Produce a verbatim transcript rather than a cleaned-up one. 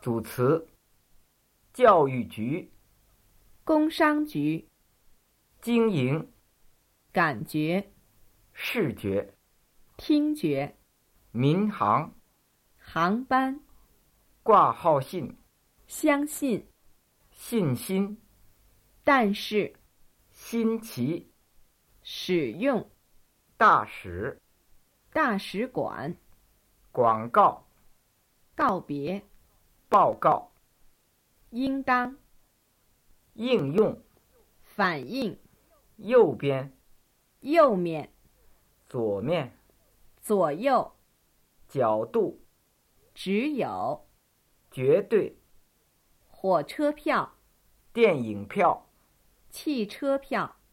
组词：教育局、 工商局、 经营、 感觉、 视觉、 听觉、 民航、 航班、 挂号信、 相信、 信心、 但是、 新奇、 使用、 大使、 大使馆、 广告、 告别、 报告、 应当、 应用、 反应、 右边、 右面、 左面、 左右、 角度、 只有、 绝对、 火车票、 电影票、 汽车票。